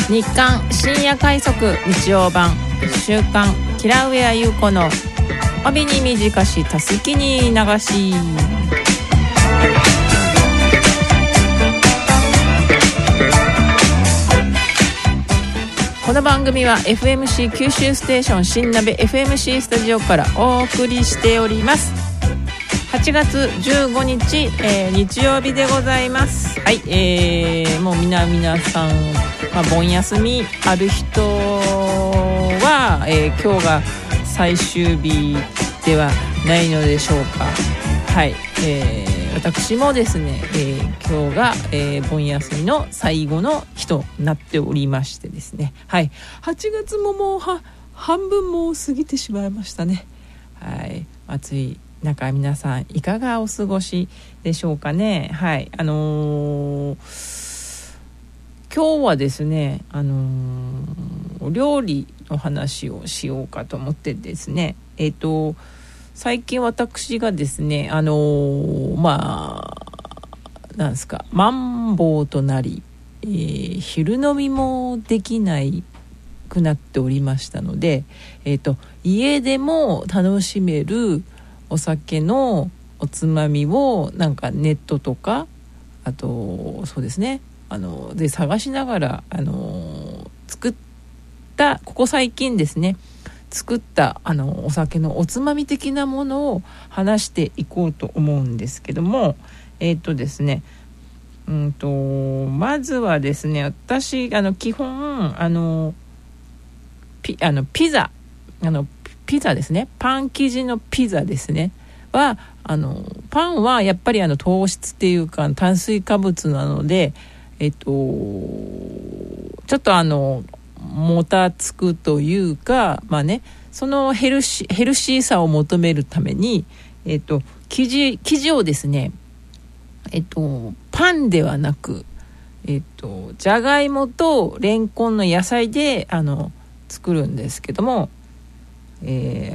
日刊深夜快速日曜版週刊キラウエア優子の帯に短したすきに流し。この番組は FMC 九州ステーション新鍋 FMC スタジオからお送りしております。8月15日、日曜日でございます。はい、もう皆さん、盆休みある人は、今日が最終日ではないのでしょうか。はい、私もですね、今日が、盆休みの最後の日となっておりましてですね、はい、8月ももう半分も過ぎてしまいましたね。はい、暑い中皆さんいかがお過ごしでしょうかね。はい、今日はですね、料理の話をしようかと思ってですね、最近私がですね、なんですか、マンボウとなり、昼飲みもできないくなっておりましたので、家でも楽しめるお酒のおつまみをなんかネットとか、あとそうですね、で探しながら、作ったここ最近ですね作ったお酒のおつまみ的なものを話していこうと思うんですけども、ですね、まずはですね、私基本ピザですね、パン生地のピザですねはパンはやっぱり糖質っていうか炭水化物なので、ちょっともたつくというか、そのヘルシーさを求めるために、生地をですね、パンではなく、じゃがいもとレンコンの野菜で作るんですけども、レ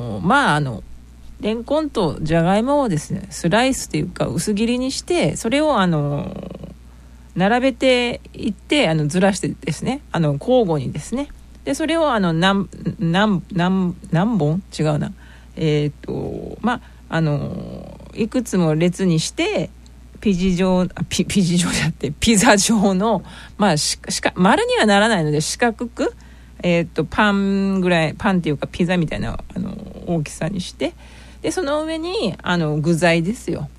ンコンとじゃがいもをですねスライスというか薄切りにして、それを並べていってずらしてですね、交互にですね、でそれを何本違うな、いくつも列にしてピザ状の、丸にはならないので四角く、パンっていうかピザみたいな大きさにして、でその上に具材ですよ。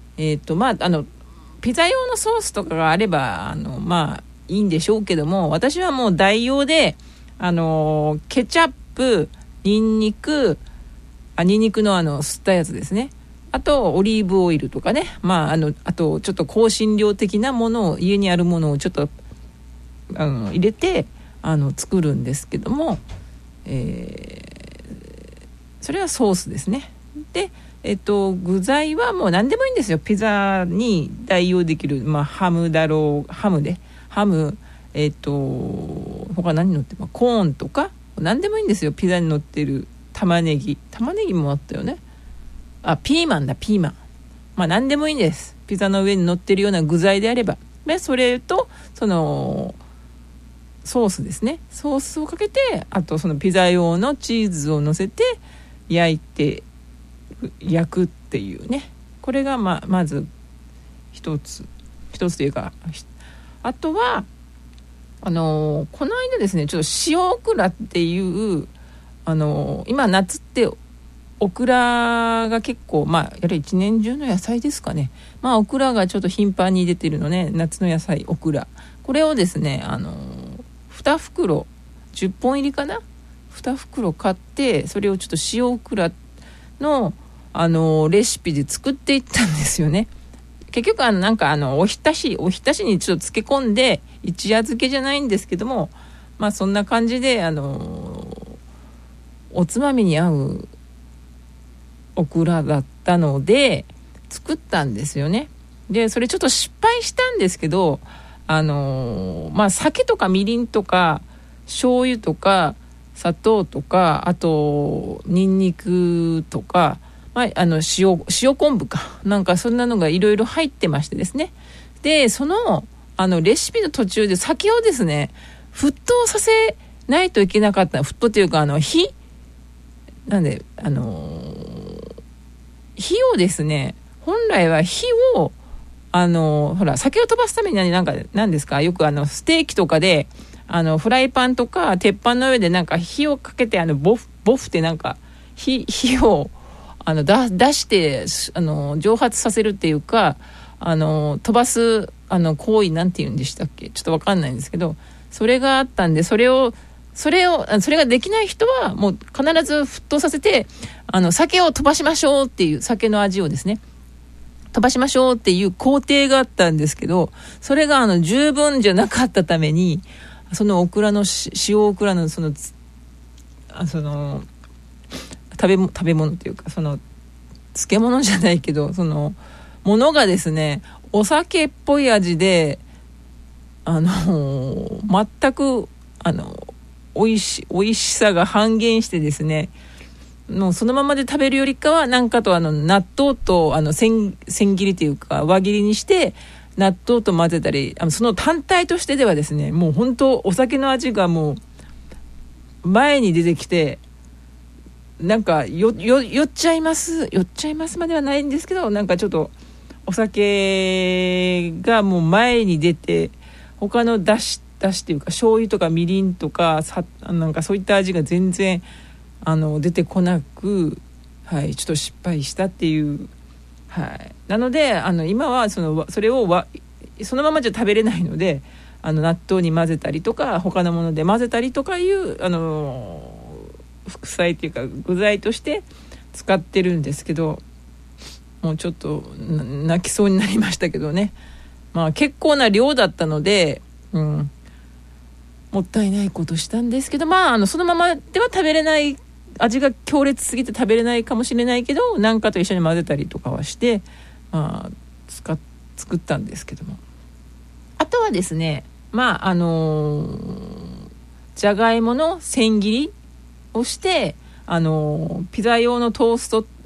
ピザ用のソースとかがあればいいんでしょうけども、私はもう代用でケチャップ、ニンニクの吸ったやつですね、あとオリーブオイルとかね、あとちょっと香辛料的なものを、家にあるものをちょっと入れて作るんですけども、それはソースですね。で具材はもう何でもいいんですよ。ピザに代用できる、ハム、他何乗ってる、コーンとか何でもいいんですよ。ピザに乗ってる玉ねぎもあったよね。ピーマン、何でもいいんです。ピザの上に乗ってるような具材であれば、でそれとそのソースですね、ソースをかけて、あとそのピザ用のチーズを乗せて焼くっていうね、これがまず一つというか、あとはこの間ですね、ちょっと塩オクラっていう今夏ってオクラが結構やはり一年中の野菜ですかね。オクラがちょっと頻繁に出てるのね、夏の野菜オクラ、これをですね2袋10本入りかな、2袋買って、それをちょっと塩オクラのレシピで作っていったんですよね。結局おひたしにちょっと漬け込んで、一夜漬けじゃないんですけども、そんな感じでおつまみに合うオクラだったので作ったんですよね。でそれちょっと失敗したんですけど、酒とかみりんとか醤油とか砂糖とか、あとニンニクとか、塩昆布かなんかそんなのがいろいろ入ってましてですね。でそのレシピの途中で酒をですね沸騰させないといけなかった。沸騰っていうか火なんで火をですね、本来は火をほら酒を飛ばすために何ですか、よくステーキとかでフライパンとか鉄板の上で火をかけてボフって火を出して蒸発させるっていうか飛ばす行為なんて言うんでしたっけ、ちょっと分かんないんですけど、それがあったんで、それができない人はもう必ず沸騰させて酒を飛ばしましょうっていう、酒の味をですね飛ばしましょうっていう工程があったんですけど、それが十分じゃなかったために、そのオクラの塩オクラの食べ物というか漬物じゃないけどものがですね、お酒っぽい味で全く美味しさが半減してですね、もうそのままで食べるよりかは納豆と千切りというか輪切りにして納豆と混ぜたり、その単体としてではですね、もう本当お酒の味がもう前に出てきて、酔っちゃいますまではないんですけど、ちょっとお酒がもう前に出て、他のだしっていうか醤油とかみりんとかそういった味が全然出てこなく、はい、ちょっと失敗したっていう、はい、なので今はそれをそのままじゃ食べれないので納豆に混ぜたりとか他のもので混ぜたりとかいう副菜っていうか具材として使ってるんですけど、もうちょっと泣きそうになりましたけどね、結構な量だったので、もったいないことしたんですけど、そのままでは食べれない、味が強烈すぎて食べれないかもしれないけど、なんかと一緒に混ぜたりとかはして、作ったんですけども、あとはですね、じゃがいもの千切りをして、ピザ用のチ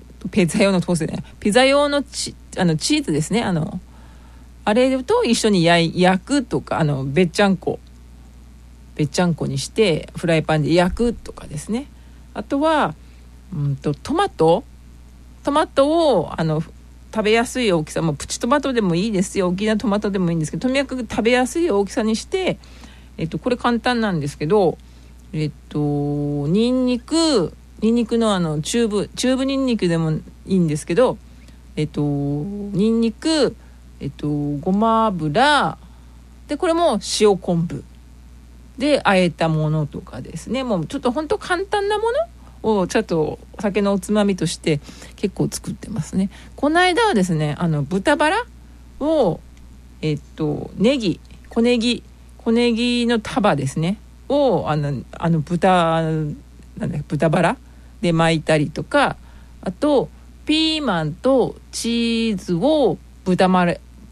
ーズですね、あれと一緒に焼くとか、べっちゃんこにしてフライパンで焼くとかですね。あとはトマトを食べやすい大きさ、プチトマトでもいいですよ、大きなトマトでもいいんですけど、とにかく食べやすい大きさにして、これ簡単なんですけど、ニンニクのチューブニンニクでもいいんですけど、ニンニク、ごま油で、これも塩昆布で和えたものとかですね、もうちょっと本当簡単なものをちょっとお酒のおつまみとして結構作ってますね。この間はですね、豚バラを小ネギの束ですねを豚バラで巻いたりとか、あとピーマンとチーズを豚バ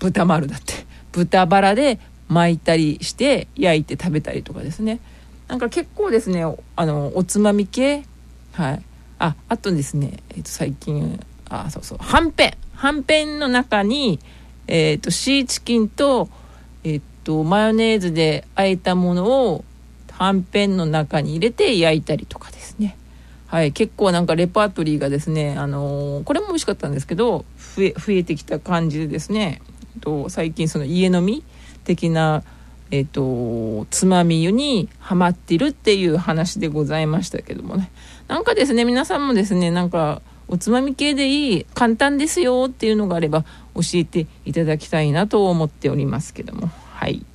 ラで巻いたりして焼いて食べたりとかですね、結構ですねおつまみ系、はい、あとですね、最近はんぺんの中にシーチキンとマヨネーズで和えたものをはんぺんの中に入れて焼いたりとかですね、はい、結構レパートリーがですね、これも美味しかったんですけど増えてきた感じでですね、最近その家飲み的な、つまみにハマってるっていう話でございましたけどもね、ですね、皆さんもですねおつまみ系でいい、簡単ですよっていうのがあれば教えていただきたいなと思っておりますけども、はい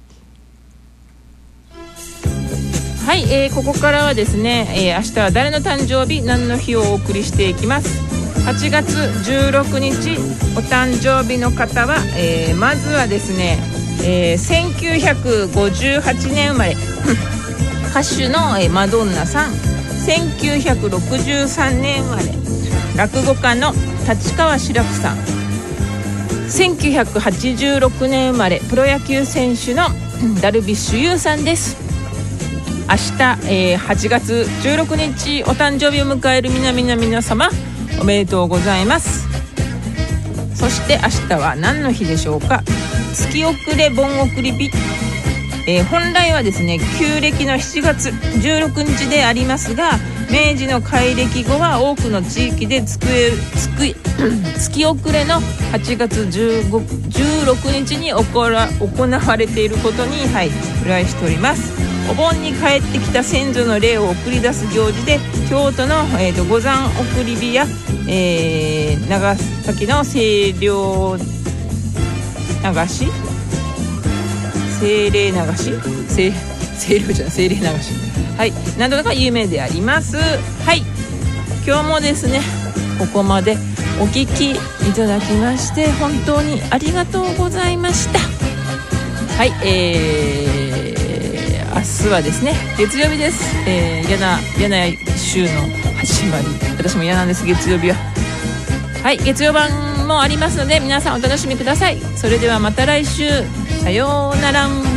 はい、ここからはですね、明日は誰の誕生日何の日をお送りしていきます。8月16日お誕生日の方は、まずはですね、1958年生まれ歌手の、マドンナさん、1963年生まれ落語家の立川志らくさん、1986年生まれプロ野球選手のダルビッシュ有さんです。明日、8月16日お誕生日を迎える皆様おめでとうございます。そして明日は何の日でしょうか。月遅れ盆送り日、 本来はですね旧暦の7月16日でありますが、明治の改暦後は多くの地域で月遅れの8月16日に行われていることに、由来しております。お盆に帰ってきた先祖の霊を送り出す行事で、京都の、五山送り火や、長崎の清涼流し精霊流し清涼じゃない精霊流し、などが有名であります。今日もですねここまでお聞きいただきまして本当にありがとうございました。明日はですね月曜日です。嫌な週の始まり、私も嫌なんです。月曜日は月曜版もありますので皆さんお楽しみください。それではまた来週、さようなら。